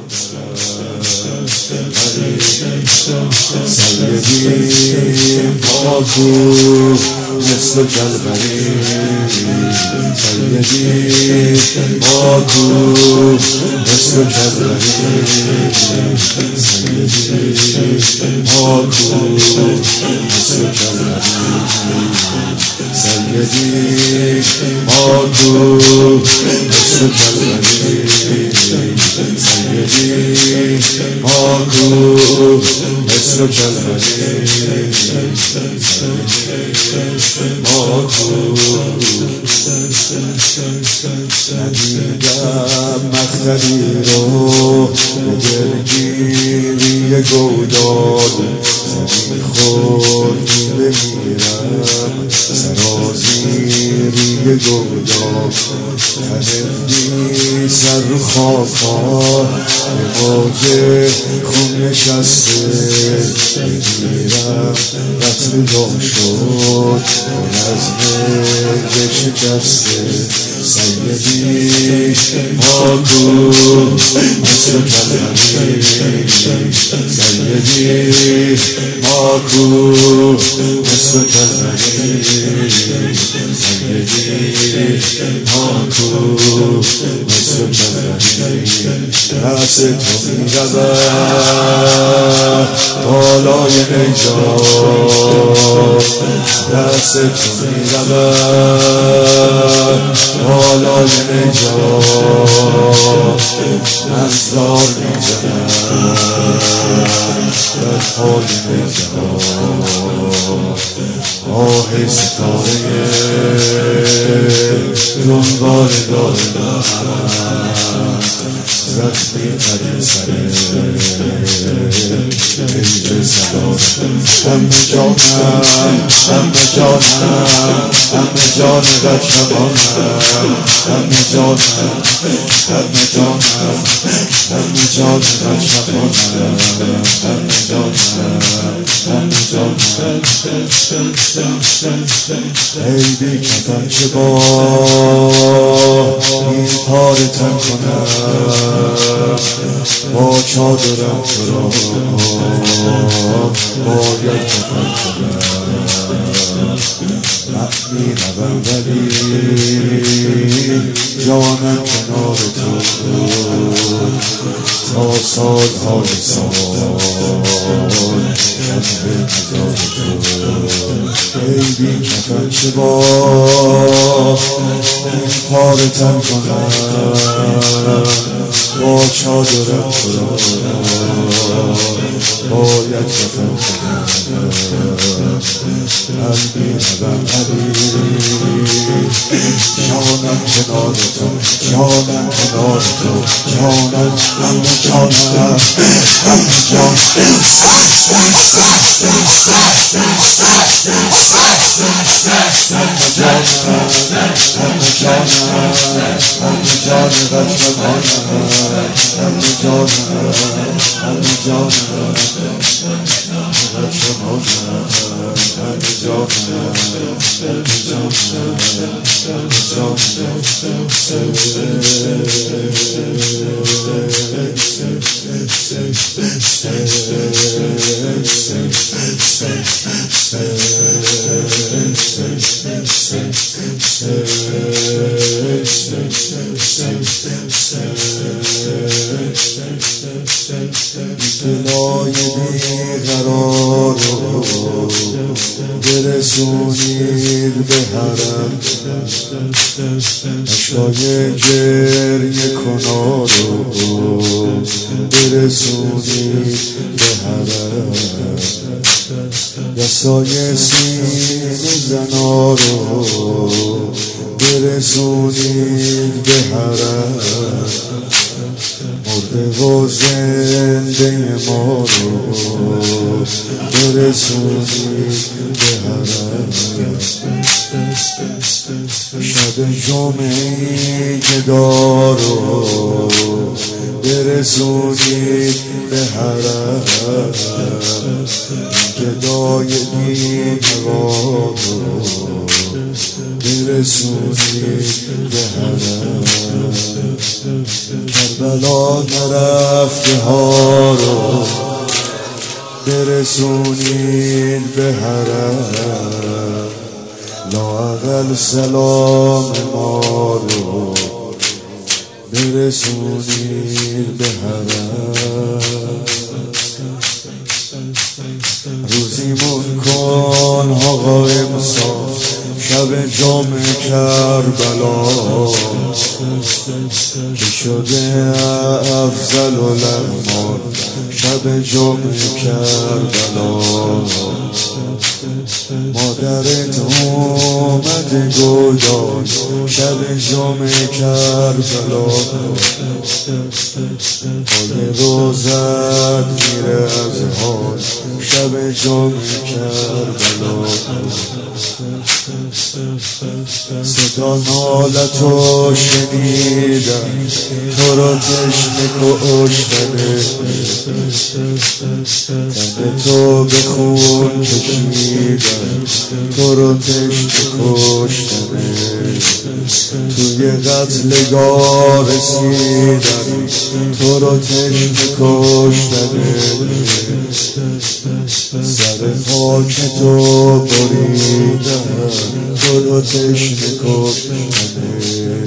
سیدی پاکو مثل جلبری سیدی پاکو مثل جلبری سیدی پاکو مثل جلبری سیدی پاکو مثل جلبری سیدی پاکو مثل جلبری ندیدم مخدی رو به دلگیری گوداد زمین خود بمیرم سرازیری گوداد تنندی سر رو خاکا به موج خون نشسته بمیرم قتل دام شد پر از مهر شکسته سیدی پاکو مثل جلبری سیدی پاکو مثل جلبری سیدی پاکو مثل جلبری رأس تو می‌رود بالای نجات رأس تو می‌رود بالای نجات نزدار می‌زند در پای نجات آه ستاره دنبال دارم زخمی قدیم سره پیج سلامت همه جانم همه جانم همه جان قدشمانم همه جانم همه جانم همه جان قدشمانم همه جانم همه جانم ای بی کفن چه با این پار تن کنم با چادرم تو را باید کفن کنم من میروم ولی جانم کنار تو تا سالهای سال شب به مزار تو ای بی کفن چه با این پار تن کنم با چادرم تو را باید کفن کنم قلبی نبم علی جانم کنار تو جانم کنار تو جانم همه جانم همه جانم همه جانم همه جان قدشمانم همه جانم همه جانم قدشمانم همه جانم همه جانم دلای بیقرار رو برسونید به حرم اشکای گریه کنار رو برسونید به حرم دستای سینه زنا رو برسونید به حرم مرده و زنده ما رو برسونید به حرم شب جمعه گدا رو برسونید به حرم گدای بی‌نوا رو برسونید به حرم کربلا نرفته ها رو برسونید به حرم، لااقل سلام ما رو برسونید به حرم. روزیمون کن آقا امسال شب جام کربلا که شده افضل الاعمال، شب جام کربلا مادرت اومده گودان شب جام کربلا، حال روزت میره از حال شب جام کربلا. صدا نالتو شنیدم تو را تشنه کشتنه، تن تو به خون کشیدم تو را تشنه کشتنه، توی قتلگاه رسیدم تو را تشنه کشتنه، سر خاک تو بریدم تو را تشنه کشتنه.